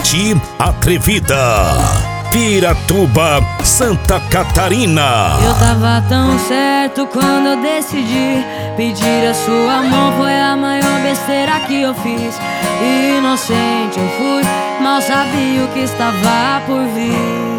Forte, atrevida. Piratuba, Santa Catarina. Eu tava tão certo quando eu decidi pedir a sua mão. Foi a maior besteira que eu fiz. Inocente eu fui, mal sabia o que estava por vir.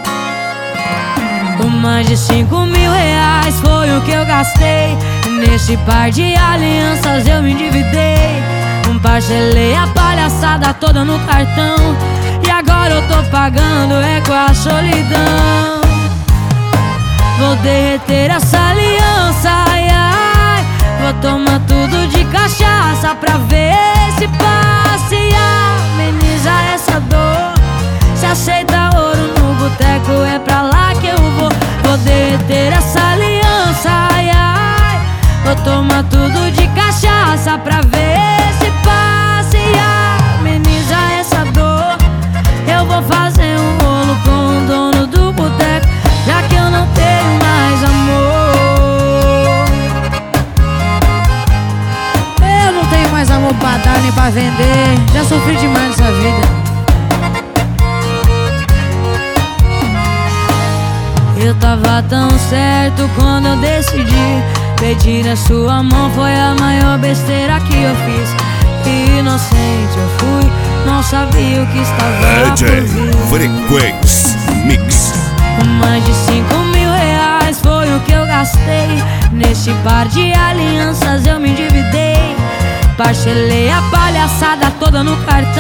Mais de 5.000 reais foi o que eu gastei. Nesse par de alianças eu me endividei. Parcelei a palhaçada toda no cartão. E agora eu tô pagando é com a solidão. Vou derreter essa aliança, ai, ai. Vou tomar tudo de cachaça pra ver se passa e ameniza essa dor. Se aceita ouro no boteco é pra lá que eu vou. Vou derreter essa aliança, ai, ai. Vou tomar tudo de cachaça pra ver se passa e ameniza essa dor. Eu vou fazer um rolo com o dono do boteco, já que eu não tenho mais amor. Eu não tenho mais amor pra dar nem pra vender. Já sofri demais nessa vida. Eu tava tão certo quando eu decidi pedir a sua mão. Foi a maior besteira que eu fiz. Inocente eu fui, não sabia o que estava DJ por vir. Frequência Mix. Mais de 5.000 reais foi o que eu gastei. Nesse par de alianças eu me endividei. Parcelei a palhaçada toda no cartão.